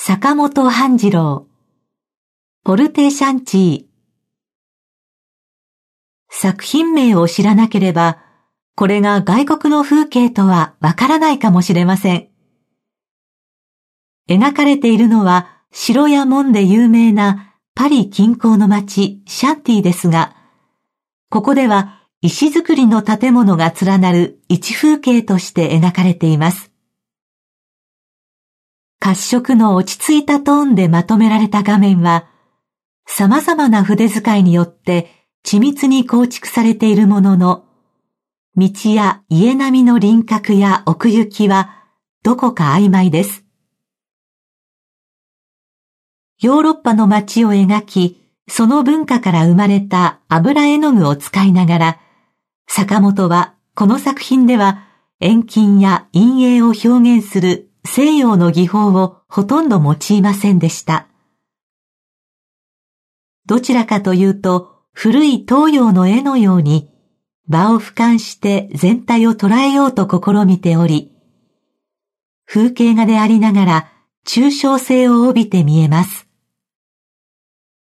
坂本半次郎、ポルテ・シャンチー。作品名を知らなければ、これが外国の風景とはわからないかもしれません。描かれているのは城や門で有名なパリ近郊の町シャンティですが、ここでは石造りの建物が連なる一風景として描かれています。褐色の落ち着いたトーンでまとめられた画面は、様々な筆使いによって緻密に構築されているものの、道や家並みの輪郭や奥行きはどこか曖昧です。ヨーロッパの街を描き、その文化から生まれた油絵の具を使いながら、坂本はこの作品では遠近や陰影を表現する西洋の技法をほとんど用いませんでした。どちらかというと古い東洋の絵のように場を俯瞰して全体を捉えようと試みており、風景画でありながら抽象性を帯びて見えます。